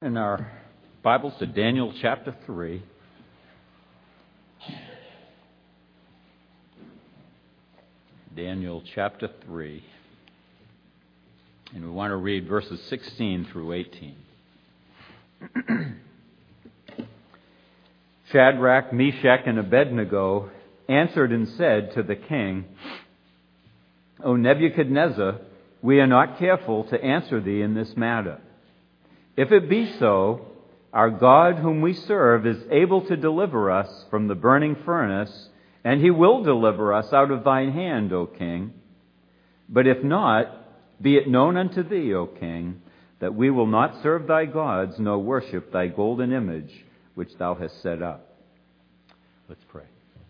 In our Bibles to Daniel chapter 3. Daniel chapter 3. And we want to read verses 16 through 18. Shadrach, Meshach, and Abednego answered and said to the king, O Nebuchadnezzar, we are not careful to answer thee in this matter. If it be so, our God whom we serve is able to deliver us from the burning furnace, and he will deliver us out of thine hand, O king. But if not, be it known unto thee, O king, that we will not serve thy gods, nor worship thy golden image, which thou hast set up. Let's pray.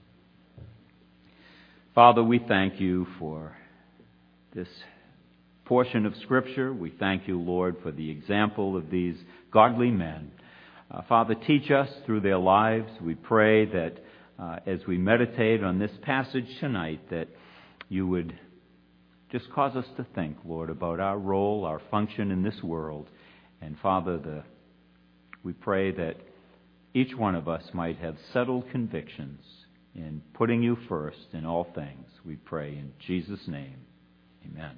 Father, we thank you for this portion of Scripture. We thank you, Lord, for the example of these godly men. Father, teach us through their lives. We pray that as we meditate on this passage tonight, that you would just cause us to think, Lord, about our role, our function in this world. And Father, we pray that each one of us might have settled convictions in putting you first in all things. We pray in Jesus' name. Amen.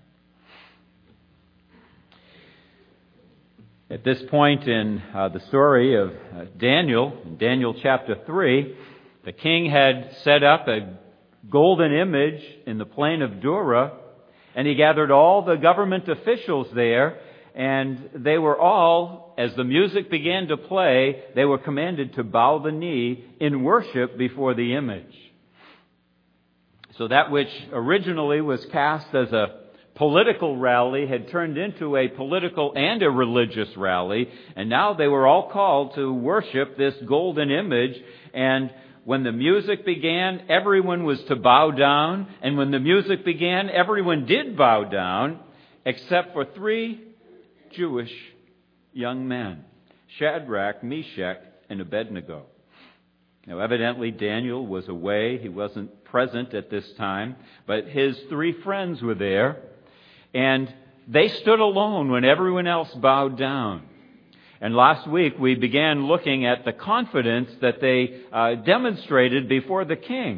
At this point in the story of Daniel, in Daniel chapter 3, the king had set up a golden image in the plain of Dura, and he gathered all the government officials there, and they were all, as the music began to play, they were commanded to bow the knee in worship before the image. So that which originally was cast as a political rally had turned into a political and a religious rally, and now they were all called to worship this golden image. And when the music began, everyone was to bow down, and when the music began, everyone did bow down, except for three Jewish young men, Shadrach, Meshach, and Abednego. Now, evidently, Daniel was away. He wasn't present at this time, but his three friends were there. And they stood alone when everyone else bowed down. And last week we began looking at the confidence that they demonstrated before the king.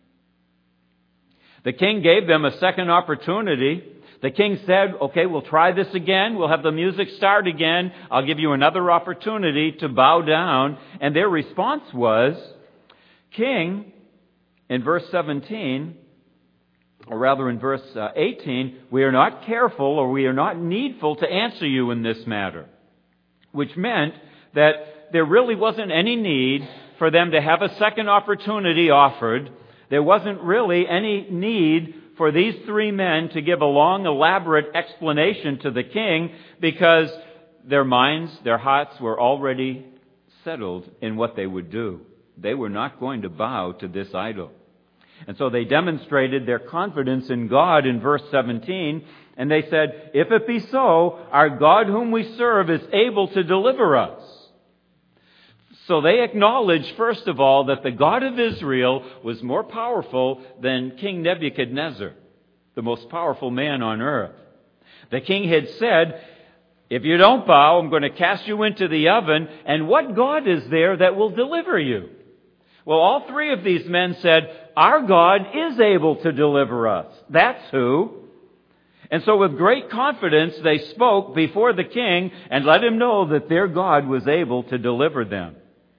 The king gave them a second opportunity. The king said, okay, we'll try this again. We'll have the music start again. I'll give you another opportunity to bow down. And their response was, King, in verse 17, or rather in verse 18, we are not careful or we are not needful to answer you in this matter. Which meant that there really wasn't any need for them to have a second opportunity offered. There wasn't really any need for these three men to give a long, elaborate explanation to the king, because their minds, their hearts were already settled in what they would do. They were not going to bow to this idol. And so they demonstrated their confidence in God in verse 17, and they said, if it be so, our God whom we serve is able to deliver us. So they acknowledged, first of all, that the God of Israel was more powerful than King Nebuchadnezzar, the most powerful man on earth. The king had said, if you don't bow, I'm going to cast you into the oven, and what God is there that will deliver you? Well, all three of these men said, our God is able to deliver us. That's who. And so with great confidence, they spoke before the king and let him know that their God was able to deliver them.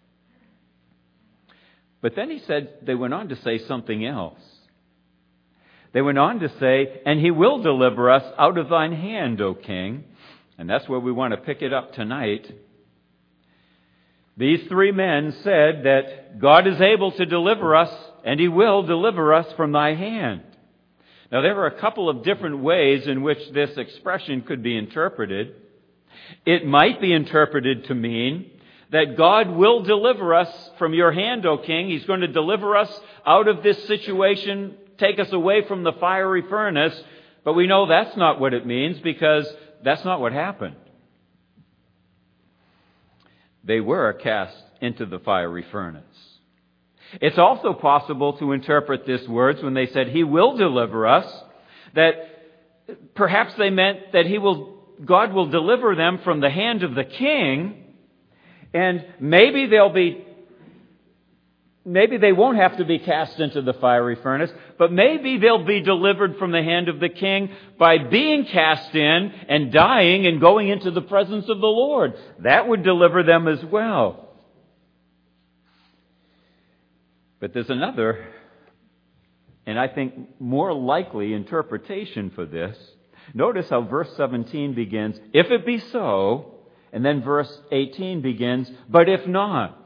But then they went on to say something else. They went on to say, and he will deliver us out of thine hand, O king. And that's where we want to pick it up tonight. These three men said that God is able to deliver us, and he will deliver us from thy hand. Now, there are a couple of different ways in which this expression could be interpreted. It might be interpreted to mean that God will deliver us from your hand, O king. He's going to deliver us out of this situation, take us away from the fiery furnace. But we know that's not what it means, because that's not what happened. They were cast into the fiery furnace. It's also possible to interpret these words when they said, he will deliver us, that perhaps they meant that God will deliver them from the hand of the king, And maybe they won't have to be cast into the fiery furnace, but maybe they'll be delivered from the hand of the king by being cast in and dying and going into the presence of the Lord. That would deliver them as well. But there's another, and I think more likely interpretation for this. Notice how verse 17 begins, if it be so, and then verse 18 begins, but if not.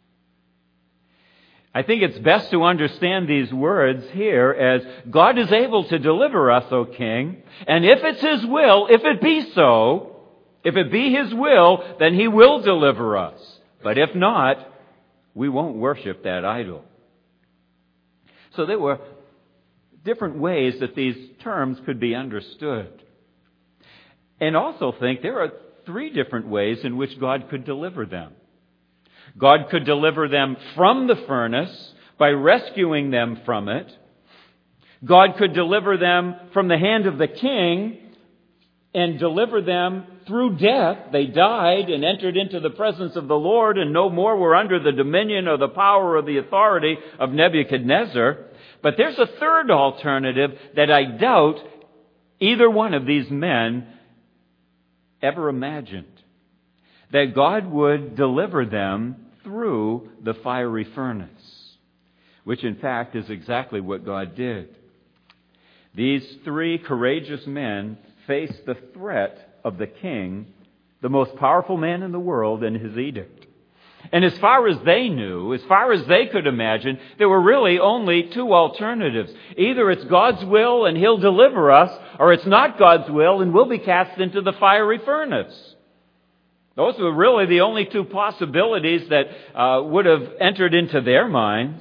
I think it's best to understand these words here as God is able to deliver us, O King, and if it's His will, if it be so, if it be His will, then He will deliver us. But if not, we won't worship that idol. So there were different ways that these terms could be understood. And also think there are 3 different ways in which God could deliver them. God could deliver them from the furnace by rescuing them from it. God could deliver them from the hand of the king and deliver them through death. They died and entered into the presence of the Lord and no more were under the dominion or the power or the authority of Nebuchadnezzar. But there's a third alternative that I doubt either one of these men ever imagined. That God would deliver them through the fiery furnace, which in fact is exactly what God did. These 3 courageous men faced the threat of the king, the most powerful man in the world, and his edict. And as far as they knew, as far as they could imagine, there were really only 2 alternatives. Either it's God's will and He'll deliver us, or it's not God's will and we'll be cast into the fiery furnace. Those were really the only 2 possibilities that would have entered into their minds.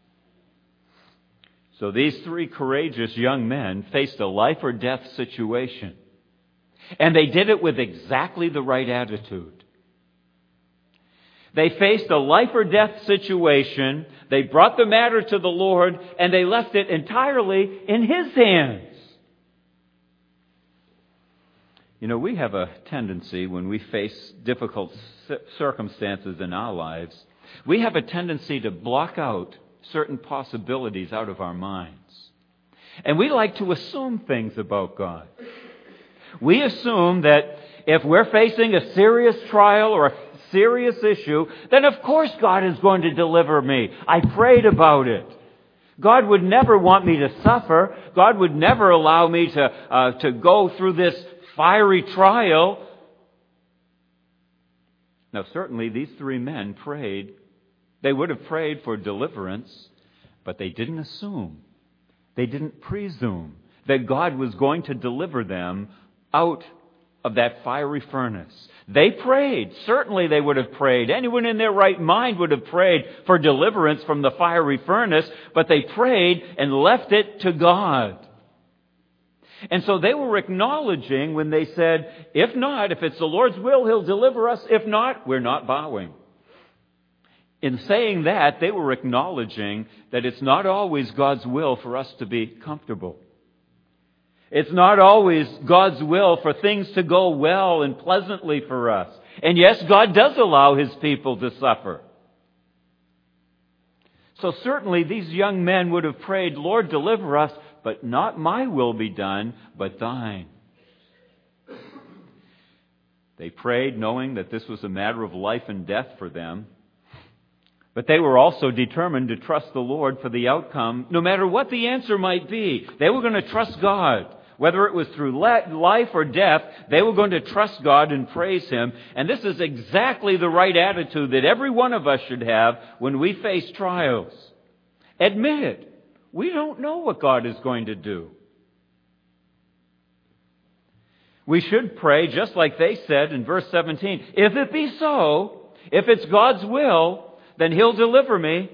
So these 3 courageous young men faced a life or death situation. And they did it with exactly the right attitude. They faced a life or death situation. They brought the matter to the Lord and they left it entirely in His hands. You know, we have a tendency when we face difficult circumstances in our lives, we have a tendency to block out certain possibilities out of our minds. And we like to assume things about God. We assume that if we're facing a serious trial or a serious issue, then of course God is going to deliver me. I prayed about it. God would never want me to suffer. God would never allow me to go through this fiery trial. Now certainly these 3 men prayed. They would have prayed for deliverance, but they didn't assume. They didn't presume that God was going to deliver them out of that fiery furnace. They prayed. Certainly they would have prayed. Anyone in their right mind would have prayed for deliverance from the fiery furnace, but they prayed and left it to God. And so they were acknowledging when they said, if not, if it's the Lord's will, He'll deliver us. If not, we're not bowing. In saying that, they were acknowledging that it's not always God's will for us to be comfortable. It's not always God's will for things to go well and pleasantly for us. And yes, God does allow His people to suffer. So certainly these young men would have prayed, Lord, deliver us, but not my will be done, but Thine. They prayed knowing that this was a matter of life and death for them. But they were also determined to trust the Lord for the outcome, no matter what the answer might be. They were going to trust God. Whether it was through life or death, they were going to trust God and praise Him. And this is exactly the right attitude that every one of us should have when we face trials. Admit it. We don't know what God is going to do. We should pray just like they said in verse 17, if it be so, if it's God's will, then He'll deliver me.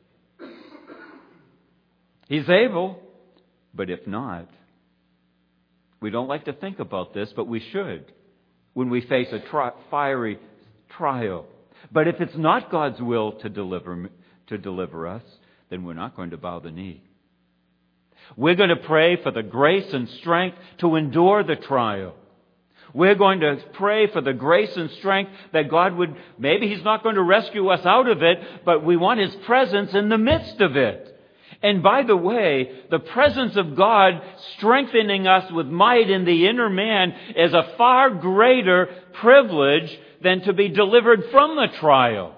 He's able. But if not, we don't like to think about this, but we should when we face a fiery trial. But if it's not God's will to deliver us, then we're not going to bow the knee. We're going to pray for the grace and strength to endure the trial. We're going to pray for the grace and strength that God would, maybe He's not going to rescue us out of it, but we want His presence in the midst of it. And by the way, the presence of God strengthening us with might in the inner man is a far greater privilege than to be delivered from the trial.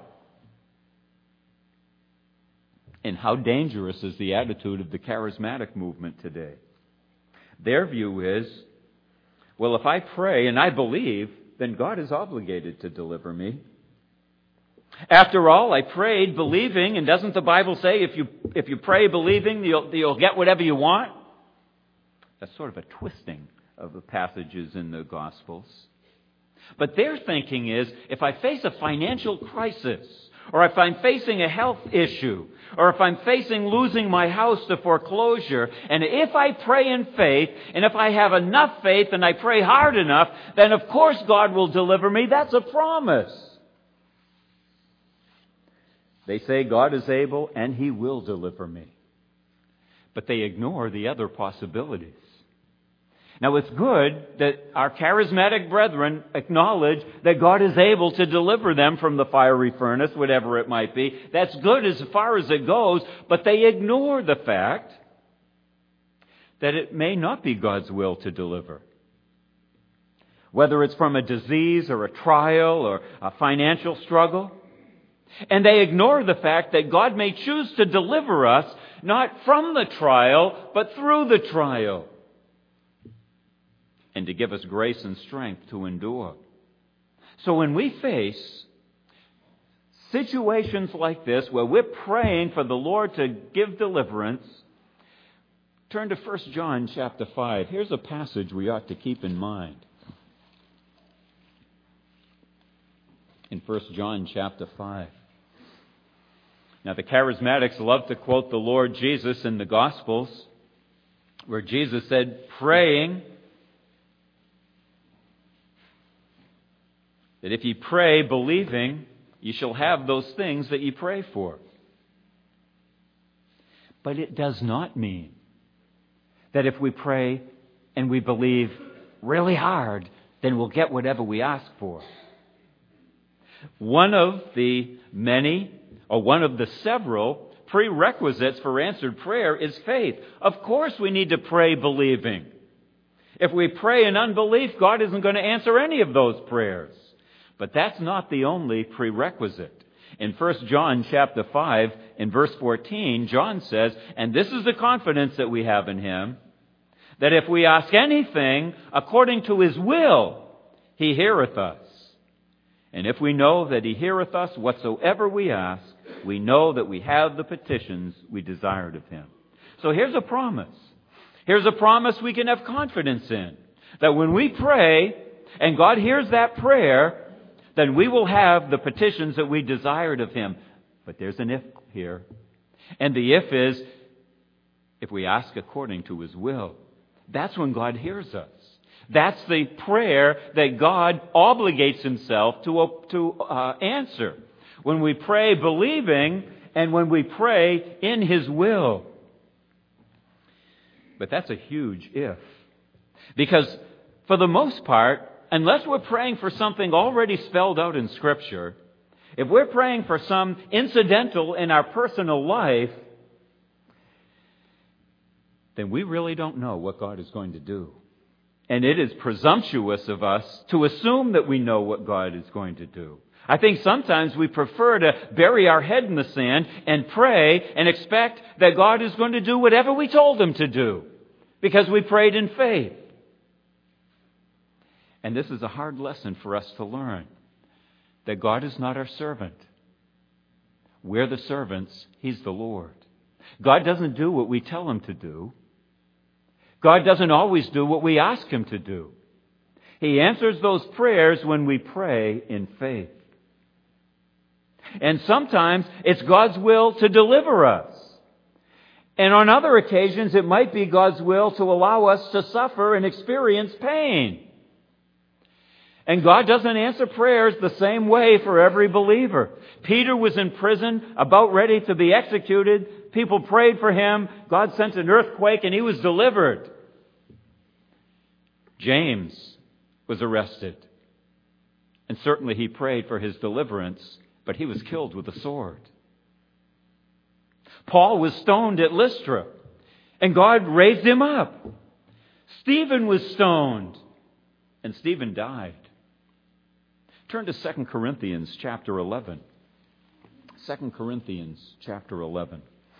And how dangerous is the attitude of the charismatic movement today? Their view is, well, if I pray and I believe, then God is obligated to deliver me. After all, I prayed believing, and doesn't the Bible say if you pray believing, you'll get whatever you want? That's sort of a twisting of the passages in the Gospels. But their thinking is, if I face a financial crisis, or if I'm facing a health issue, or if I'm facing losing my house to foreclosure, and if I pray in faith, and if I have enough faith and I pray hard enough, then of course God will deliver me. That's a promise. They say God is able and He will deliver me. But they ignore the other possibilities. Now it's good that our charismatic brethren acknowledge that God is able to deliver them from the fiery furnace, whatever it might be. That's good as far as it goes, but they ignore the fact that it may not be God's will to deliver. Whether it's from a disease or a trial or a financial struggle. And they ignore the fact that God may choose to deliver us not from the trial, but through the trial. And to give us grace and strength to endure. So when we face situations like this, where we're praying for the Lord to give deliverance, turn to 1 John chapter 5. Here's a passage we ought to keep in mind. In 1 John chapter 5. Now the charismatics love to quote the Lord Jesus in the Gospels, where Jesus said, praying, that if ye pray believing, ye shall have those things that ye pray for. But it does not mean that if we pray and we believe really hard, then we'll get whatever we ask for. One of the many, or one of the several prerequisites for answered prayer is faith. Of course we need to pray believing. If we pray in unbelief, God isn't going to answer any of those prayers. But that's not the only prerequisite. In 1 John chapter 5, in verse 14, John says, and this is the confidence that we have in Him, that if we ask anything according to His will, He heareth us. And if we know that He heareth us whatsoever we ask, we know that we have the petitions we desired of Him. So here's a promise. Here's a promise we can have confidence in. That when we pray, and God hears that prayer, then we will have the petitions that we desired of Him. But there's an if here. And the if is, if we ask according to His will. That's when God hears us. That's the prayer that God obligates Himself to answer. When we pray believing and when we pray in His will. But that's a huge if. Because for the most part, unless we're praying for something already spelled out in Scripture, if we're praying for some incidental in our personal life, then we really don't know what God is going to do. And it is presumptuous of us to assume that we know what God is going to do. I think sometimes we prefer to bury our head in the sand and pray and expect that God is going to do whatever we told Him to do because we prayed in faith. And this is a hard lesson for us to learn, that God is not our servant. We're the servants. He's the Lord. God doesn't do what we tell Him to do. God doesn't always do what we ask Him to do. He answers those prayers when we pray in faith. And sometimes it's God's will to deliver us. And on other occasions it might be God's will to allow us to suffer and experience pain. And God doesn't answer prayers the same way for every believer. Peter was in prison, about ready to be executed. People prayed for him. God sent an earthquake and he was delivered. James was arrested. And certainly he prayed for his deliverance, but he was killed with a sword. Paul was stoned at Lystra, and God raised him up. Stephen was stoned, and Stephen died. Turn to 2 Corinthians chapter 11. 2 Corinthians chapter 11.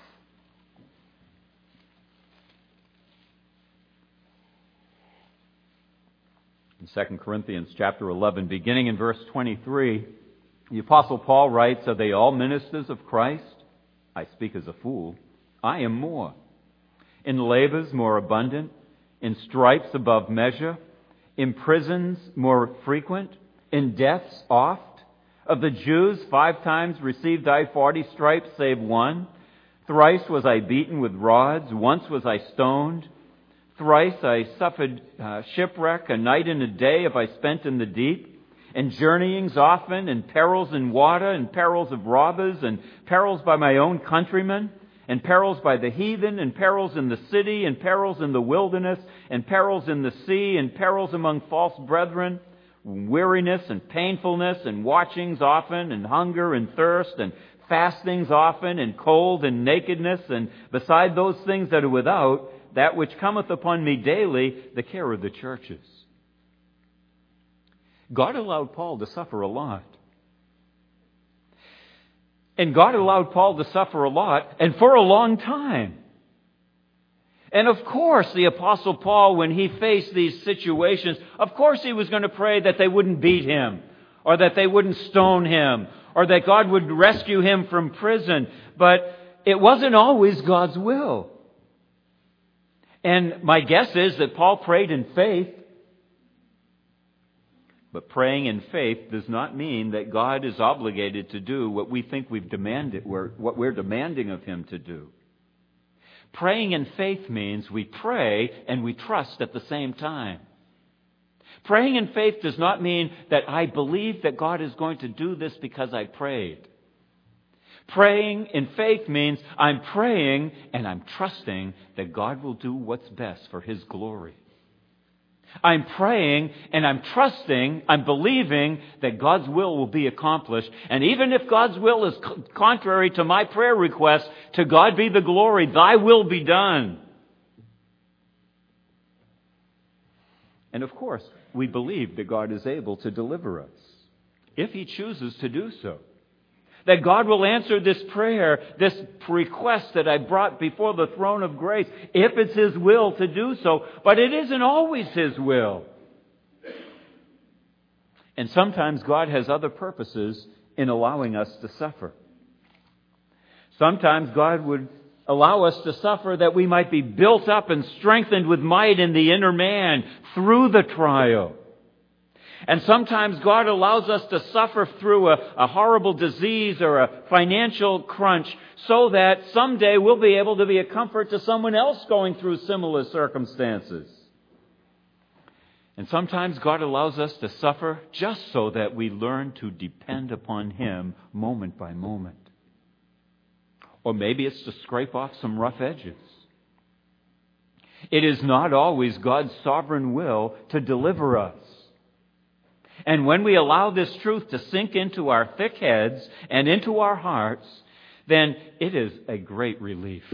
In 2 Corinthians chapter 11, beginning in verse 23, the Apostle Paul writes, "Are they all ministers of Christ? I speak as a fool. I am more. In labors more abundant, in stripes above measure, in prisons more frequent, in deaths oft. Of the Jews 5 times received I 40 stripes, save one. Thrice was I beaten with rods, once was I stoned. Thrice I suffered shipwreck, a night and a day have I spent in the deep, and journeyings often, and perils in water, and perils of robbers, and perils by my own countrymen, and perils by the heathen, and perils in the city, and perils in the wilderness, and perils in the sea, and perils among false brethren, weariness and painfulness, and watchings often, and hunger and thirst, and fastings often, and cold and nakedness, and beside those things that are without, that which cometh upon me daily, the care of the churches." God allowed Paul to suffer a lot. And God allowed Paul to suffer a lot, and for a long time. And of course, the Apostle Paul, when he faced these situations, of course he was going to pray that they wouldn't beat him, or that they wouldn't stone him, or that God would rescue him from prison. But it wasn't always God's will. And my guess is that Paul prayed in faith. But praying in faith does not mean that God is obligated to do what we think what we're demanding of Him to do. Praying in faith means we pray and we trust at the same time. Praying in faith does not mean that I believe that God is going to do this because I prayed. Praying in faith means I'm praying and I'm trusting that God will do what's best for His glory. I'm praying and I'm trusting, I'm believing that God's will be accomplished. And even if God's will is contrary to my prayer request, to God be the glory, thy will be done. And of course, we believe that God is able to deliver us, if He chooses to do so. That God will answer this prayer, this request that I brought before the throne of grace, if it's His will to do so. But it isn't always His will. And sometimes God has other purposes in allowing us to suffer. Sometimes God would allow us to suffer that we might be built up and strengthened with might in the inner man through the trial. And sometimes God allows us to suffer through a horrible disease or a financial crunch so that someday we'll be able to be a comfort to someone else going through similar circumstances. And sometimes God allows us to suffer just so that we learn to depend upon Him moment by moment. Or maybe it's to scrape off some rough edges. It is not always God's sovereign will to deliver us. And when we allow this truth to sink into our thick heads and into our hearts, then it is a great relief.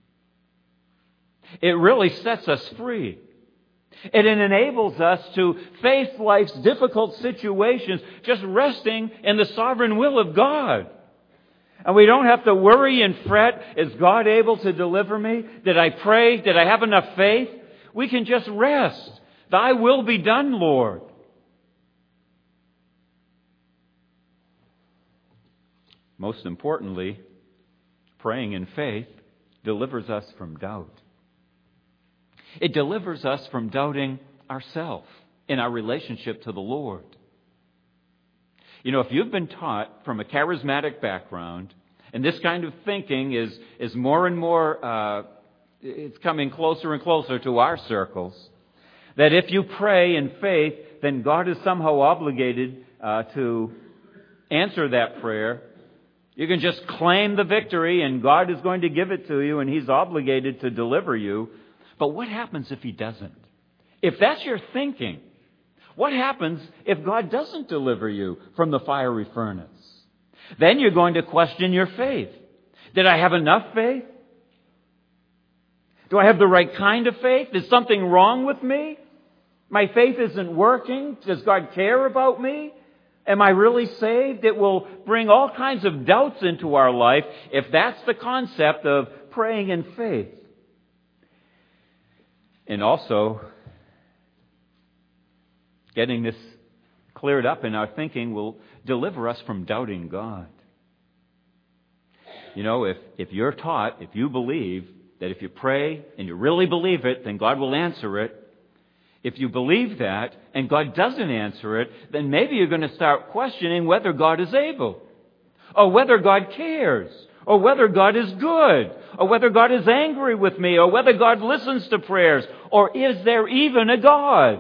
It really sets us free. It enables us to face life's difficult situations just resting in the sovereign will of God. And we don't have to worry and fret, is God able to deliver me? Did I pray? Did I have enough faith? We can just rest. Thy will be done, Lord. Most importantly, praying in faith delivers us from doubt. It delivers us from doubting ourselves in our relationship to the Lord. You know, if you've been taught from a charismatic background, and this kind of thinking is more and more, it's coming closer and closer to our circles, that if you pray in faith, then God is somehow obligated to answer that prayer. You can just claim the victory and God is going to give it to you and He's obligated to deliver you. But what happens if He doesn't? If that's your thinking, What happens if God doesn't deliver you from the fiery furnace? Then you're going to question your faith. Did I have enough faith? Do I have the right kind of faith? Is something wrong with me? My faith isn't working. Does God care about me? Am I really saved? It will bring all kinds of doubts into our life if that's the concept of praying in faith. And also, getting this cleared up in our thinking will deliver us from doubting God. You know, if you're taught, if you believe that if you pray and you really believe it, then God will answer it. If you believe that and God doesn't answer it, then maybe you're going to start questioning whether God is able, or whether God cares, or whether God is good, or whether God is angry with me, or whether God listens to prayers, or is there even a God?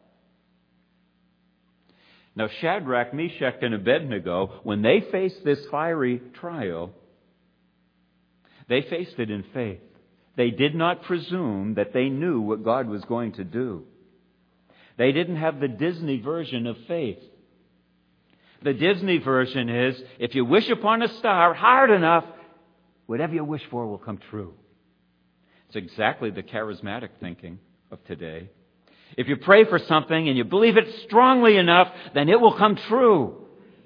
Now, Shadrach, Meshach, and Abednego, when they faced this fiery trial, they faced it in faith. They did not presume that they knew what God was going to do. They didn't have the Disney version of faith. The Disney version is, if you wish upon a star hard enough, whatever you wish for will come true. It's exactly the charismatic thinking of today. If you pray for something and you believe it strongly enough, then it will come true.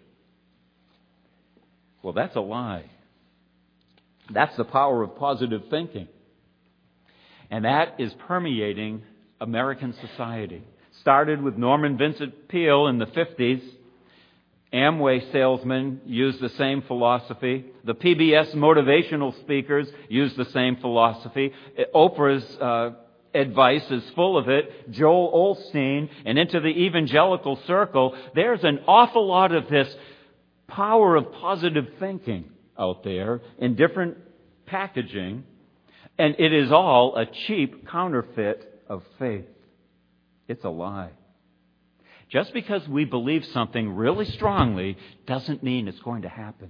Well, that's a lie. That's the power of positive thinking. And that is permeating American society. Started with Norman Vincent Peale in the 50s. Amway salesmen used the same philosophy. The PBS motivational speakers used the same philosophy. Oprah's advice is full of it. Joel Osteen, and into the evangelical circle, there's an awful lot of this power of positive thinking out there in different packaging, and it is all a cheap counterfeit of faith. It's a lie. Just because we believe something really strongly doesn't mean it's going to happen.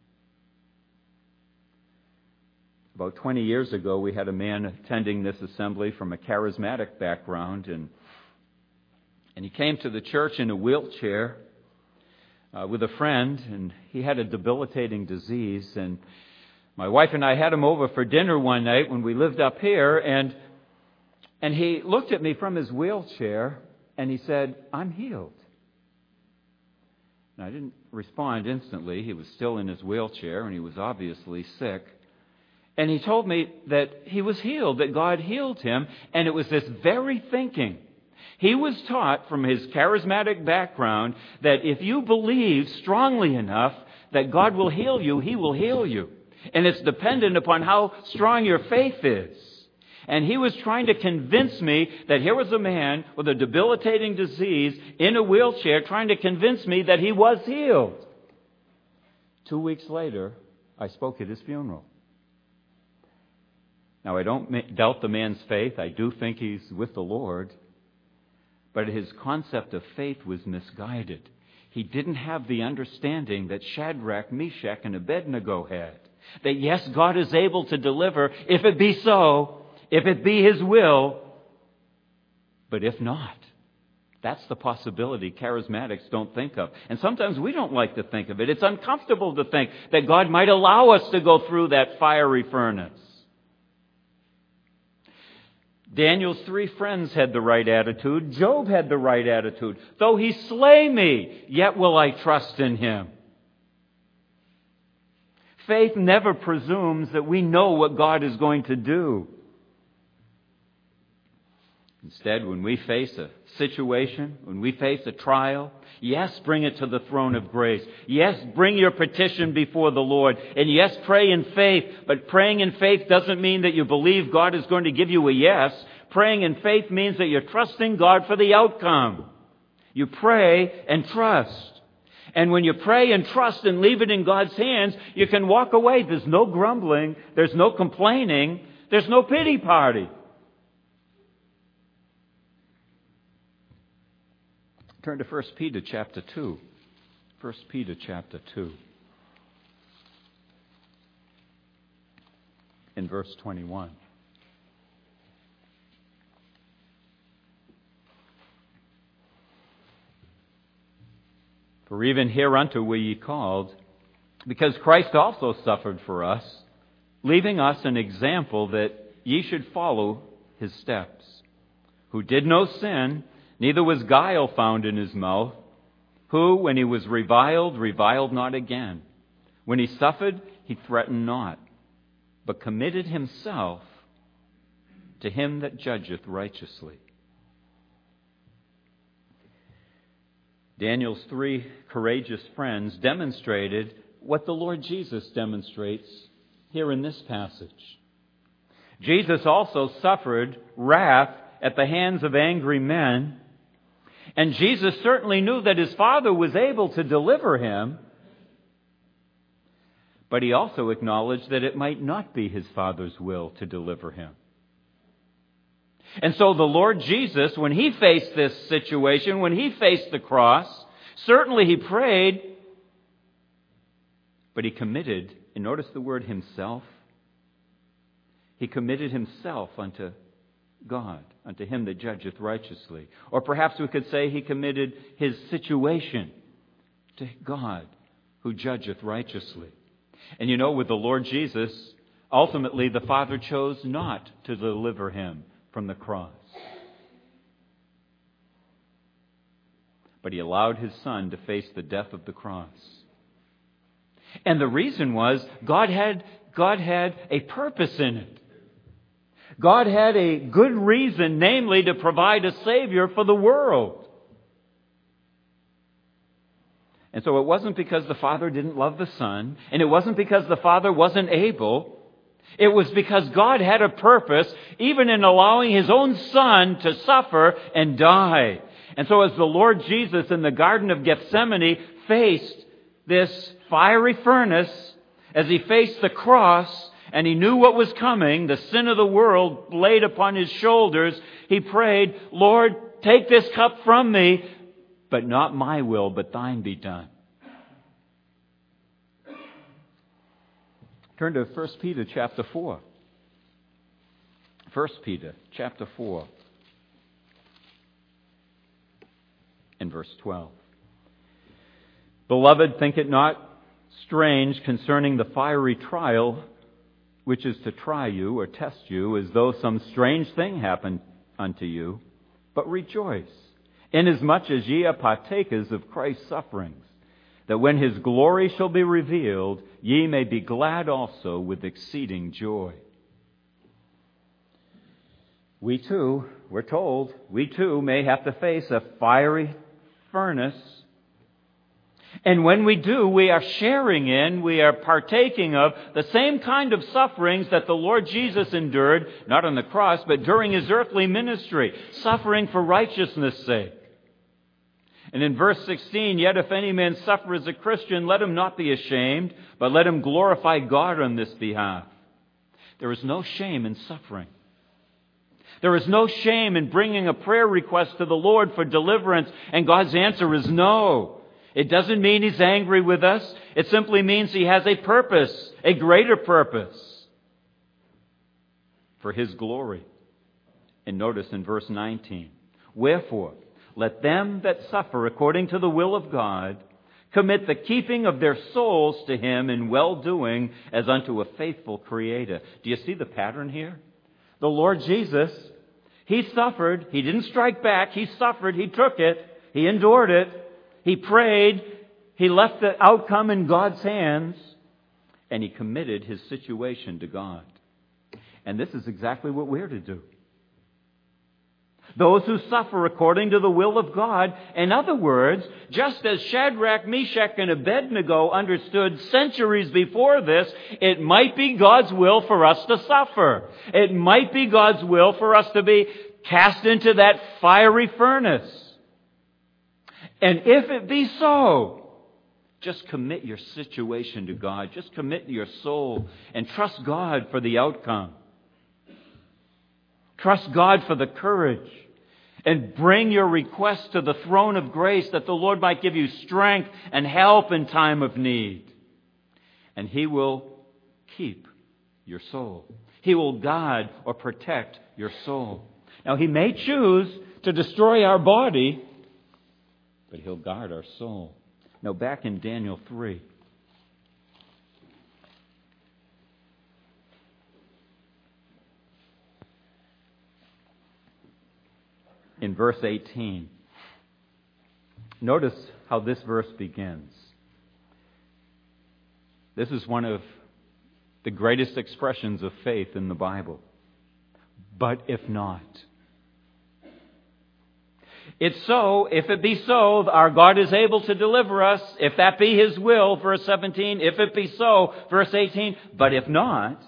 About 20 years ago, we had a man attending this assembly from a charismatic background, and he came to the church in a wheelchair with a friend, and he had a debilitating disease. And my wife and I had him over for dinner one night when we lived up here, and he looked at me from his wheelchair, and he said, "I'm healed." And I didn't respond instantly. He was still in his wheelchair, and he was obviously sick. And he told me that he was healed, that God healed him, and it was this very thinking. He was taught from his charismatic background that if you believe strongly enough that God will heal you, He will heal you. And it's dependent upon how strong your faith is. And he was trying to convince me that here was a man with a debilitating disease in a wheelchair trying to convince me that he was healed. 2 weeks later, I spoke at his funeral. Now, I don't doubt the man's faith. I do think he's with the Lord. But his concept of faith was misguided. He didn't have the understanding that Shadrach, Meshach, and Abednego had. That yes, God is able to deliver if it be so, if it be His will. But if not, that's the possibility charismatics don't think of. And sometimes we don't like to think of it. It's uncomfortable to think that God might allow us to go through that fiery furnace. Daniel's 3 friends had the right attitude. Job had the right attitude. Though he slay me, yet will I trust in him. Faith never presumes that we know what God is going to do. Instead, when we face a situation, when we face a trial, yes, bring it to the throne of grace. Yes, bring your petition before the Lord. And yes, pray in faith. But praying in faith doesn't mean that you believe God is going to give you a yes. Praying in faith means that you're trusting God for the outcome. You pray and trust. And when you pray and trust and leave it in God's hands, you can walk away. There's no grumbling. There's no complaining. There's no pity party. Turn to 1 Peter chapter 2. 1 Peter chapter 2. In verse 21. For even hereunto were ye called, because Christ also suffered for us, leaving us an example that ye should follow his steps, who did no sin, neither was guile found in his mouth, who, when he was reviled, reviled not again. When he suffered, he threatened not, but committed himself to him that judgeth righteously. Daniel's 3 courageous friends demonstrated what the Lord Jesus demonstrates here in this passage. Jesus also suffered wrath at the hands of angry men, and Jesus certainly knew that his Father was able to deliver him, but he also acknowledged that it might not be his Father's will to deliver him. And so the Lord Jesus, when he faced this situation, when he faced the cross, certainly he prayed, but he committed, and notice the word himself, he committed himself unto God, unto him that judgeth righteously. Or perhaps we could say he committed his situation to God who judgeth righteously. And you know, with the Lord Jesus, ultimately the Father chose not to deliver him from the cross. But he allowed his Son to face the death of the cross. And the reason was God had a purpose in it. God had a good reason, namely to provide a Savior for the world. And so it wasn't because the Father didn't love the Son, and it wasn't because the Father wasn't able. It was because God had a purpose, even in allowing his own Son to suffer and die. And so as the Lord Jesus in the Garden of Gethsemane faced this fiery furnace, as he faced the cross, and he knew what was coming, the sin of the world laid upon his shoulders, he prayed, Lord, take this cup from me, but not my will, but thine be done. Turn to 1 Peter chapter 4. 1 Peter chapter 4 and verse 12. Beloved, think it not strange concerning the fiery trial which is to try you or test you, as though some strange thing happened unto you, but rejoice, inasmuch as ye are partakers of Christ's sufferings, that when his glory shall be revealed, ye may be glad also with exceeding joy. We too, we're told, we too may have to face a fiery furnace. And when we do, we are sharing in, we are partaking of the same kind of sufferings that the Lord Jesus endured, not on the cross, but during his earthly ministry, suffering for righteousness' sake. And in verse 16, yet if any man suffer as a Christian, let him not be ashamed, but let him glorify God on this behalf. There is no shame in suffering. There is no shame in bringing a prayer request to the Lord for deliverance, and God's answer is no. It doesn't mean he's angry with us. It simply means he has a purpose, a greater purpose, for his glory. And notice in verse 19, wherefore, let them that suffer according to the will of God commit the keeping of their souls to him in well-doing as unto a faithful Creator. Do you see the pattern here? The Lord Jesus, he suffered. He didn't strike back. He suffered. He took it. He endured it. He prayed. He left the outcome in God's hands. And he committed his situation to God. And this is exactly what we're to do. Those who suffer according to the will of God. In other words, just as Shadrach, Meshach, and Abednego understood centuries before this, it might be God's will for us to suffer. It might be God's will for us to be cast into that fiery furnace. And if it be so, just commit your situation to God. Just commit your soul and trust God for the outcome. Trust God for the courage. And bring your request to the throne of grace that the Lord might give you strength and help in time of need. And he will keep your soul. He will guard or protect your soul. Now, he may choose to destroy our body, but he'll guard our soul. Now back in Daniel 3. In verse 18. Notice how this verse begins. This is one of the greatest expressions of faith in the Bible. But if not. It's so, if it be so, our God is able to deliver us, if that be His will, verse 17, if it be so, verse 18, but if not,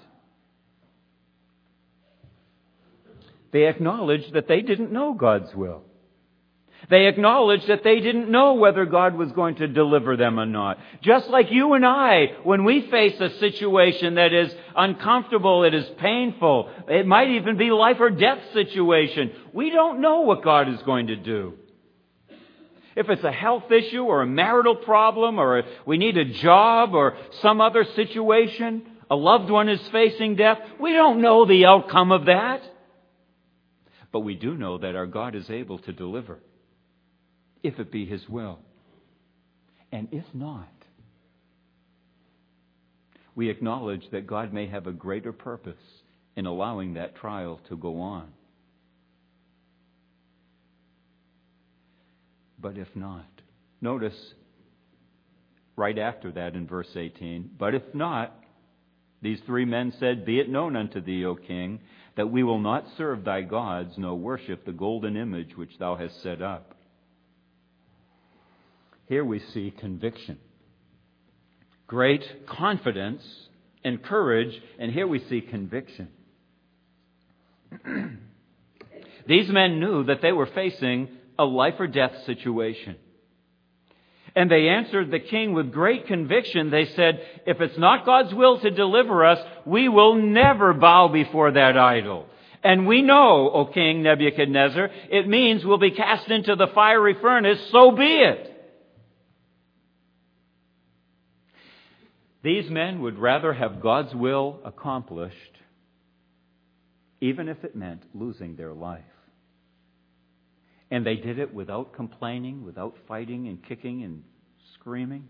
they acknowledge that they didn't know God's will. They acknowledge that they didn't know whether God was going to deliver them or not. Just like you and I, when we face a situation that is uncomfortable, it is painful, it might even be life or death situation, we don't know what God is going to do. If it's a health issue or a marital problem or we need a job or some other situation, a loved one is facing death, we don't know the outcome of that. But we do know that our God is able to deliver, if it be His will. And if not, we acknowledge that God may have a greater purpose in allowing that trial to go on. But if not, notice right after that in verse 18, but if not, these three men said, be it known unto thee, O king, that we will not serve thy gods, nor worship the golden image which thou hast set up. Here we see conviction, great confidence and courage, and here we see conviction. These men knew that they were facing a life or death situation. And they answered the king with great conviction. They said, if it's not God's will to deliver us, we will never bow before that idol. And we know, O King Nebuchadnezzar, it means we'll be cast into the fiery furnace, so be it. These men would rather have God's will accomplished, even if it meant losing their life. And they did it without complaining, without fighting and kicking and screaming.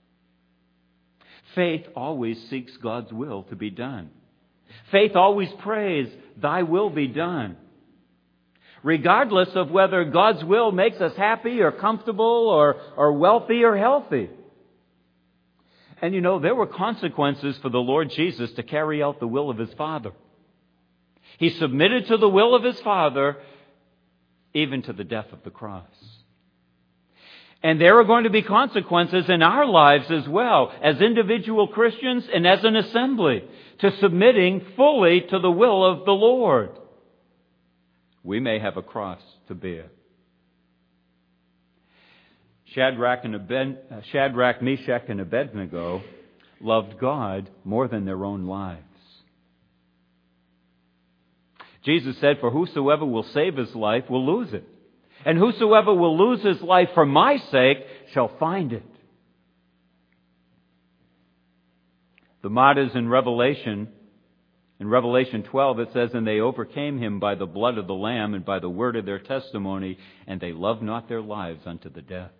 Faith always seeks God's will to be done. Faith always prays, thy will be done. Regardless of whether God's will makes us happy or comfortable or wealthy or healthy. And you know, there were consequences for the Lord Jesus to carry out the will of His Father. He submitted to the will of His Father, even to the death of the cross. And there are going to be consequences in our lives as well, as individual Christians and as an assembly, to submitting fully to the will of the Lord. We may have a cross to bear. Shadrach, Meshach, and Abednego loved God more than their own lives. Jesus said, for whosoever will save his life will lose it. And whosoever will lose his life for my sake shall find it. The martyrs in Revelation 12, it says, and they overcame him by the blood of the Lamb and by the word of their testimony, and they loved not their lives unto the death.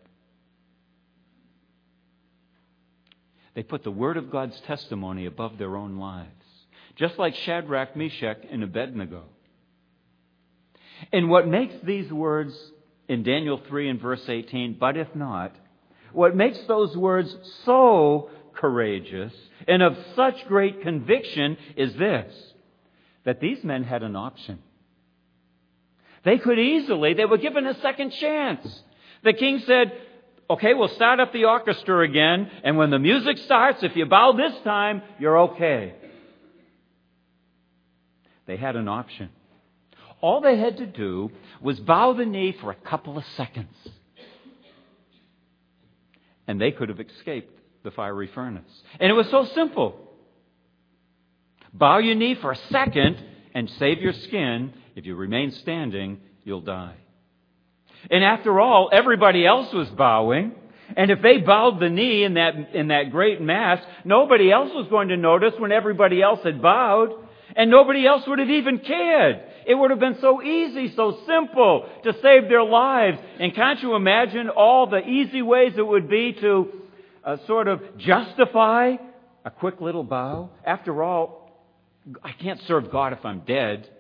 They put the word of God's testimony above their own lives. Just like Shadrach, Meshach, and Abednego. And what makes these words in Daniel 3 and verse 18, but if not, what makes those words so courageous and of such great conviction is this, that these men had an option. They were given a second chance. The king said, okay, we'll start up the orchestra again, and when the music starts, if you bow this time, you're okay. They had an option. All they had to do was bow the knee for a couple of seconds. And they could have escaped the fiery furnace. And it was so simple. Bow your knee for a second and save your skin. If you remain standing, you'll die. And after all, everybody else was bowing. And if they bowed the knee in that great mass, nobody else was going to notice when everybody else had bowed. And nobody else would have even cared It would have been so easy, so simple to save their lives. And can't you imagine all the easy ways it would be to sort of justify a quick little bow? After all, I can't serve God if I'm dead.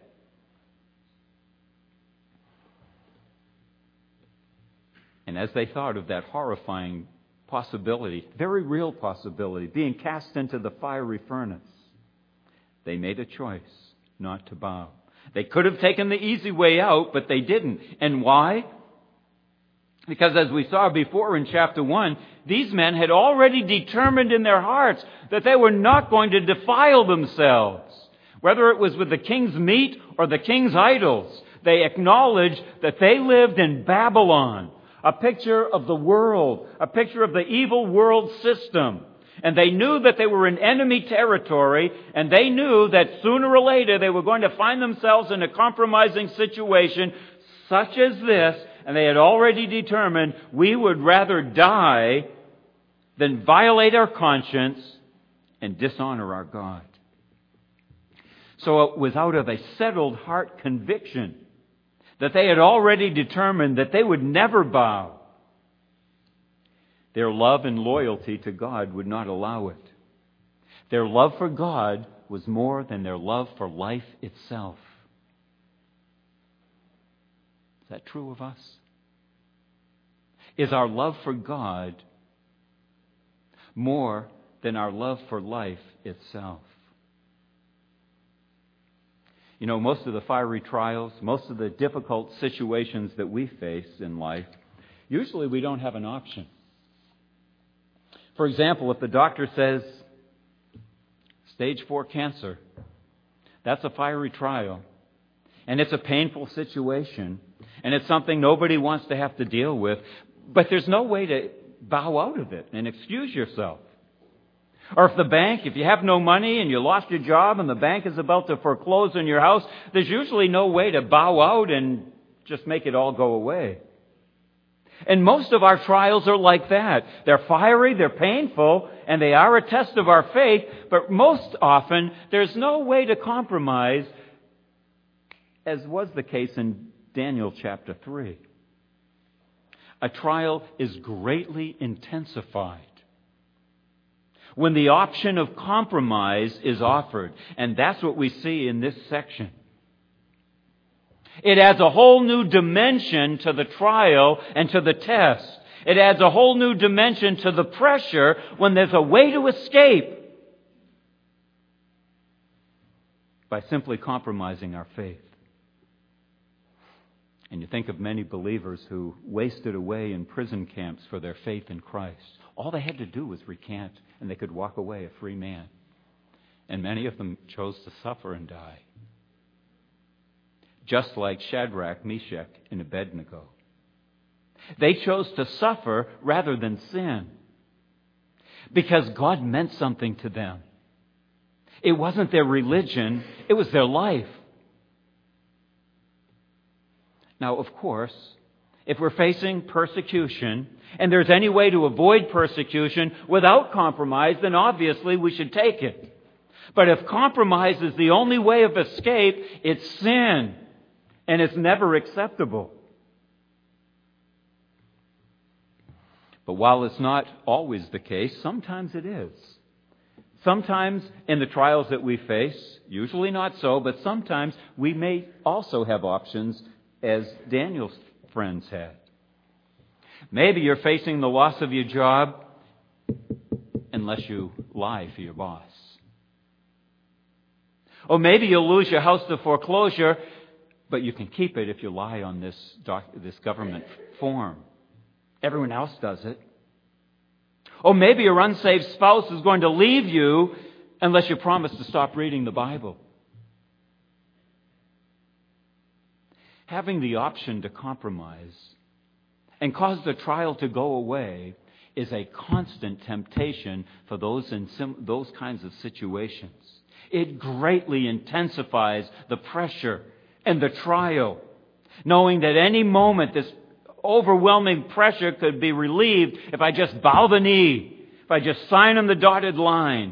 And as they thought of that horrifying possibility, very real possibility, being cast into the fiery furnace, they made a choice not to bow. They could have taken the easy way out, but they didn't. And why? Because as we saw before in chapter 1, these men had already determined in their hearts that they were not going to defile themselves. Whether it was with the king's meat or the king's idols, they acknowledged that they lived in Babylon, a picture of the world, a picture of the evil world system. And they knew that they were in enemy territory, and they knew that sooner or later they were going to find themselves in a compromising situation such as this, and they had already determined we would rather die than violate our conscience and dishonor our God. So it was out of a settled heart conviction that they had already determined that they would never bow. Their love and loyalty to God would not allow it. Their love for God was more than their love for life itself. Is that true of us? Is our love for God more than our love for life itself? You know, most of the fiery trials, most of the difficult situations that we face in life, usually we don't have an option. For example, if the doctor says, stage 4 cancer, that's a fiery trial. And it's a painful situation. And it's something nobody wants to have to deal with. But there's no way to bow out of it and excuse yourself. Or if you have no money and you lost your job and the bank is about to foreclose on your house, there's usually no way to bow out and just make it all go away. And most of our trials are like that. They're fiery, they're painful, and they are a test of our faith, but most often there's no way to compromise, as was the case in Daniel chapter 3. A trial is greatly intensified when the option of compromise is offered, and that's what we see in this section. It adds a whole new dimension to the trial and to the test. It adds a whole new dimension to the pressure when there's a way to escape by simply compromising our faith. And you think of many believers who wasted away in prison camps for their faith in Christ. All they had to do was recant, and they could walk away a free man. And many of them chose to suffer and die. Just like Shadrach, Meshach, and Abednego. They chose to suffer rather than sin. Because God meant something to them. It wasn't their religion, it was their life. Now, of course, if we're facing persecution, and there's any way to avoid persecution without compromise, then obviously we should take it. But if compromise is the only way of escape, it's sin. And it's never acceptable. But while it's not always the case, sometimes it is. Sometimes in the trials that we face, usually not so, but sometimes we may also have options as Daniel's friends had. Maybe you're facing the loss of your job unless you lie for your boss. Or maybe you'll lose your house to foreclosure, but you can keep it if you lie on this government form. Everyone else does it. Or maybe your unsaved spouse is going to leave you unless you promise to stop reading the Bible. Having the option to compromise and cause the trial to go away is a constant temptation for those in those kinds of situations. It greatly intensifies the pressure and the trial, knowing that any moment this overwhelming pressure could be relieved if I just bow the knee, if I just sign on the dotted line.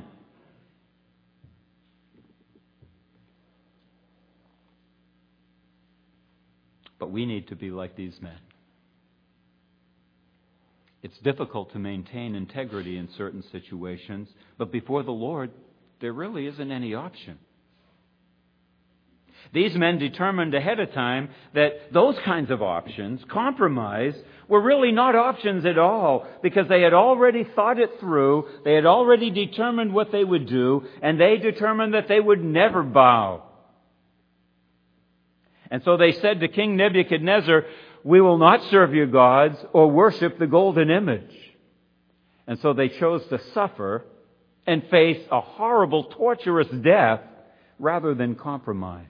But we need to be like these men. It's difficult to maintain integrity in certain situations, but before the Lord, there really isn't any option. These men determined ahead of time that those kinds of options, compromise, were really not options at all, because they had already thought it through, they had already determined what they would do, and they determined that they would never bow. And so they said to King Nebuchadnezzar, "We will not serve your gods or worship the golden image." And so they chose to suffer and face a horrible, torturous death rather than compromise.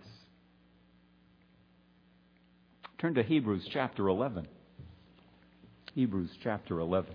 Turn to Hebrews chapter 11. Hebrews chapter 11.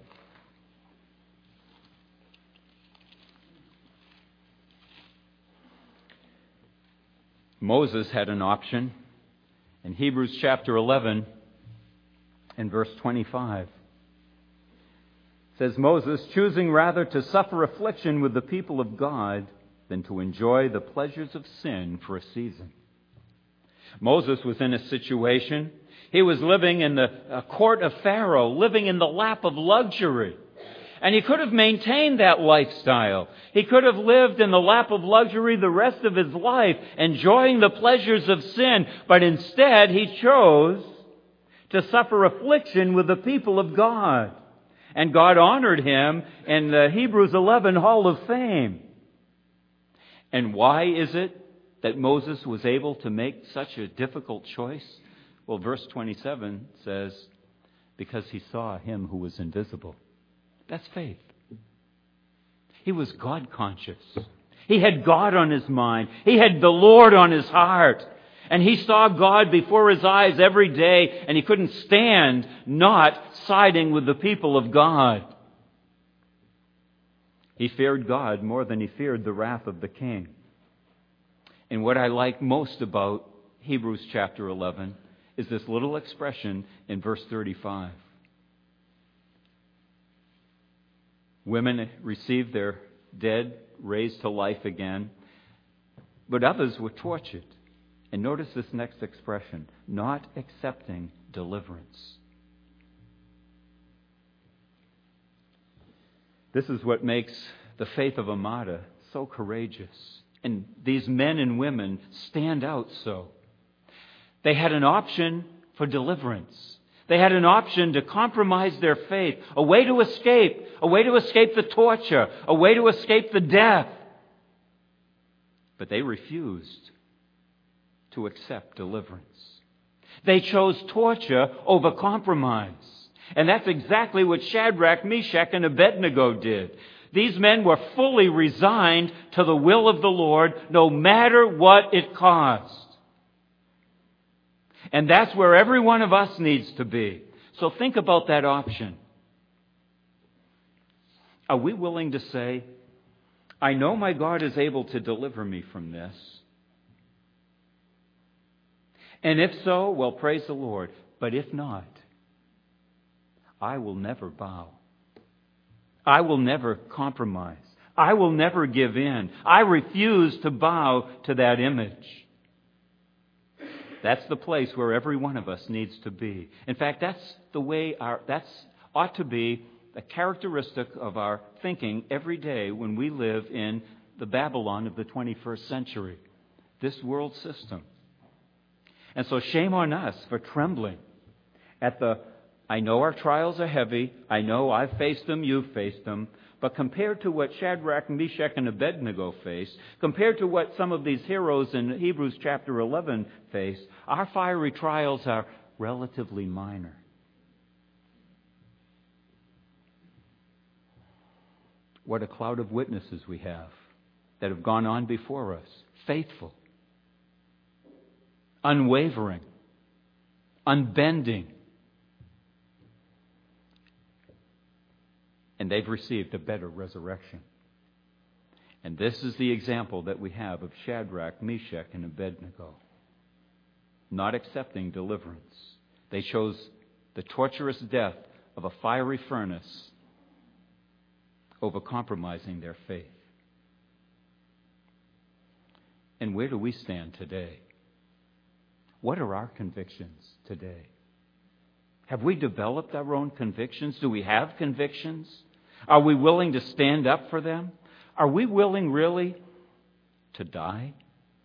Moses had an option. In Hebrews chapter 11 and verse 25, says, "Moses, choosing rather to suffer affliction with the people of God than to enjoy the pleasures of sin for a season." Moses was in a situation. He was living in the court of Pharaoh, living in the lap of luxury. And he could have maintained that lifestyle. He could have lived in the lap of luxury the rest of his life, enjoying the pleasures of sin. But instead, he chose to suffer affliction with the people of God. And God honored him in the Hebrews 11 Hall of Fame. And why is it that Moses was able to make such a difficult choice? Well, verse 27 says, because he saw him who was invisible. That's faith. He was God conscious. He had God on his mind. He had the Lord on his heart. And he saw God before his eyes every day, and he couldn't stand not siding with the people of God. He feared God more than he feared the wrath of the king. And what I like most about Hebrews chapter 11 is this little expression in verse 35. Women received their dead raised to life again, but others were tortured. And notice this next expression, not accepting deliverance. This is what makes the faith of a martyr so courageous. And these men and women stand out so. They had an option for deliverance. They had an option to compromise their faith, a way to escape the torture, a way to escape the death. But they refused to accept deliverance. They chose torture over compromise. And that's exactly what Shadrach, Meshach, and Abednego did. These men were fully resigned to the will of the Lord, no matter what it cost. And that's where every one of us needs to be. So think about that option. Are we willing to say, I know my God is able to deliver me from this? And if so, well, praise the Lord. But if not, I will never bow. I will never compromise. I will never give in. I refuse to bow to that image. That's the place where every one of us needs to be. In fact, that's the way that ought to be a characteristic of our thinking every day when we live in the Babylon of the 21st century, this world system. And so shame on us for trembling at I know our trials are heavy. I know I've faced them, you've faced them. But compared to what Shadrach, Meshach, and Abednego faced, compared to what some of these heroes in Hebrews chapter 11 faced, our fiery trials are relatively minor. What a cloud of witnesses we have that have gone on before us, faithful, unwavering, unbending. And they've received a better resurrection. And this is the example that we have of Shadrach, Meshach, and Abednego. Not accepting deliverance. They chose the torturous death of a fiery furnace over compromising their faith. And where do we stand today? What are our convictions today? Have we developed our own convictions? Do we have convictions? Are we willing to stand up for them? Are we willing really to die?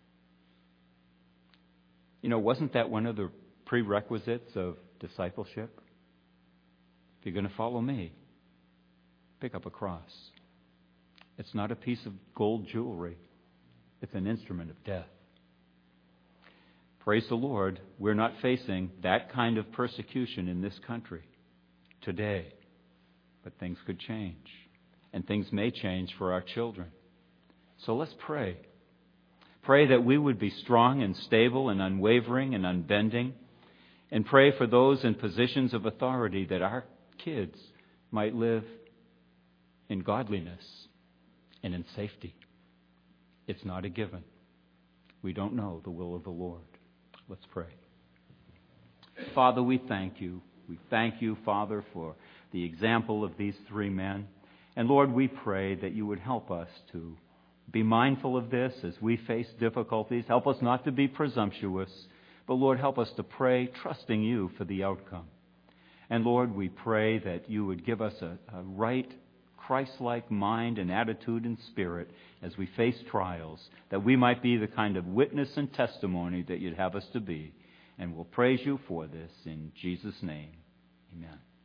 Wasn't that one of the prerequisites of discipleship? If you're going to follow me, pick up a cross. It's not a piece of gold jewelry. It's an instrument of death. Praise the Lord, we're not facing that kind of persecution in this country today. But things could change. And things may change for our children. So let's pray. Pray that we would be strong and stable and unwavering and unbending. And pray for those in positions of authority that our kids might live in godliness and in safety. It's not a given. We don't know the will of the Lord. Let's pray. Father, we thank you. We thank you, Father, for the example of these three men. And Lord, we pray that you would help us to be mindful of this as we face difficulties. Help us not to be presumptuous, but Lord, help us to pray, trusting you for the outcome. And Lord, we pray that you would give us a right Christ-like mind and attitude and spirit as we face trials, that we might be the kind of witness and testimony that you'd have us to be. And we'll praise you for this in Jesus' name. Amen.